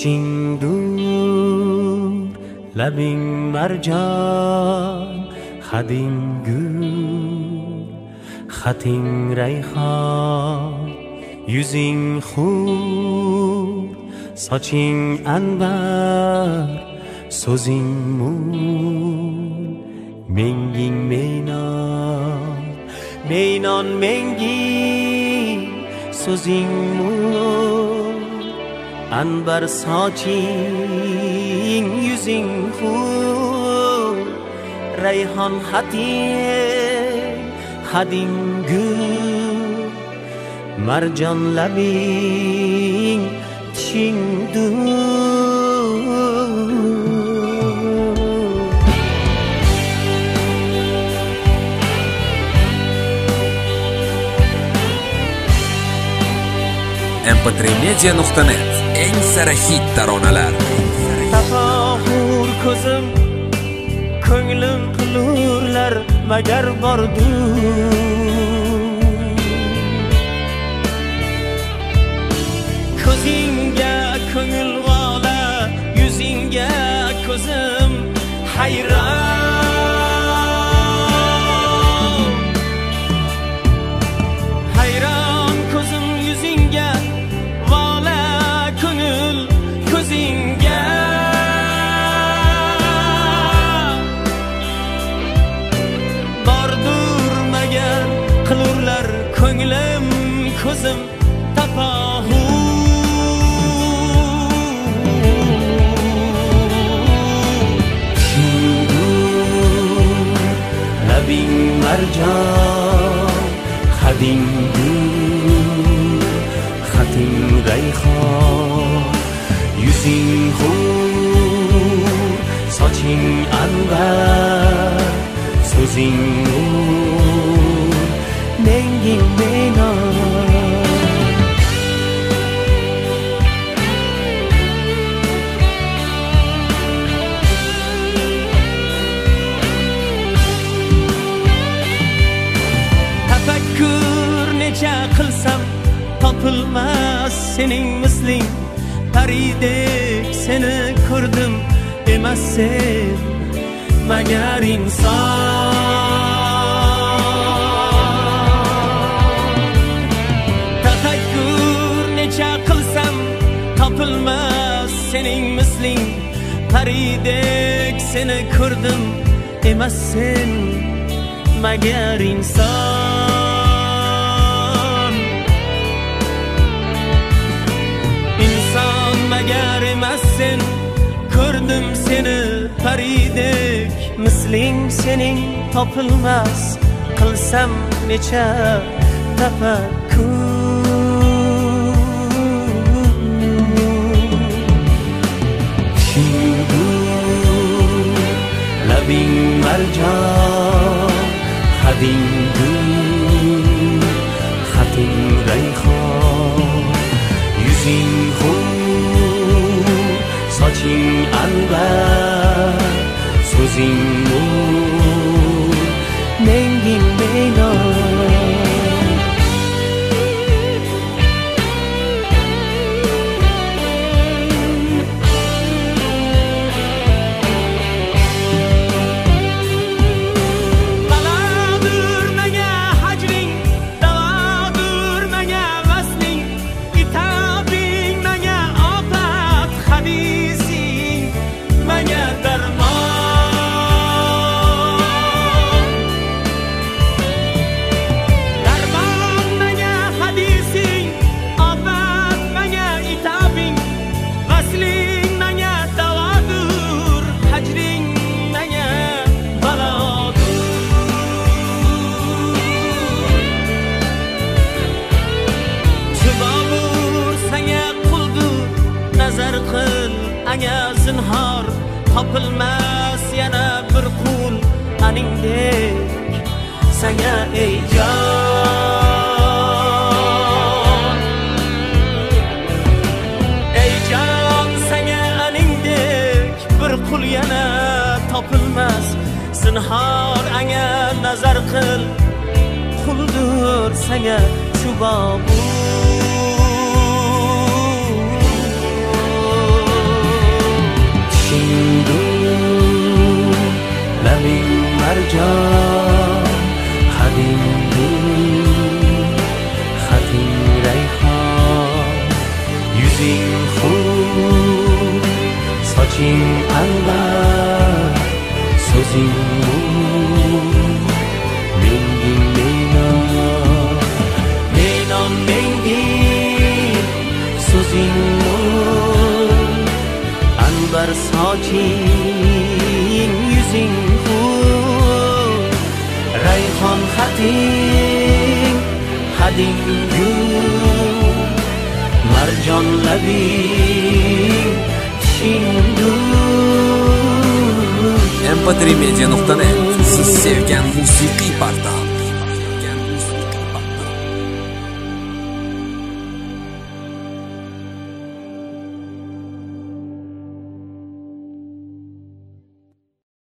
soching dur, labing marjon, hading gul, xating rayhon, yuzing xur, soching anbar, so'zing mung, menging meynon, meynon menging, so'zing mung, anbar soching, yuzing xur, rayhon hading gul, marjon labing tishing mp3media.net eng sara hit taronalar. Tafahur ko'zim, ko'nglim qilurlar magar bordur. Ko'zingga ko'ngil g'ola, yuzingga ko'zim hayron. Hayron ko'zim yuzingga, g'ola ko'ngil ko'zingga. Bordur magar qilurlar ko'nglim ko'zim tafahur. Labing marjon, hading gul, xating rayhon, yuzing xur, soching anbar, so'zing nur, menging meynon. Necha qilsam topilmas sening misling, paridek seni ko'rdim emas sen magar inson. Tafakkur necha qilsam topilmas sening misling, paridek seni ko'rdim emas sen magar inson. Magar emassin, ko'rdim seni paridek misling sening topilmas, qilsam necha tafakkur. Shingur labing marjon, hading gul, xating rayhon, yuzing xur, soching anbar, so'zing nur, menging meynon. Agar zinhor topilmas yana bir qul aningdek sanga ey jon, ey jon sanga aningdek bir qul yana topilmas. Zinhor anga nazar qil, quldur sanga shu bobu. sochingdu labing marjon hadingdu xating rayhon yuzing xun soching anbar so'zing menging menon menging so'zing anbar soching yuzing xun rayhon xating hading gul marjon labing tishing mp3media.net siz sevgan musiqiy portal.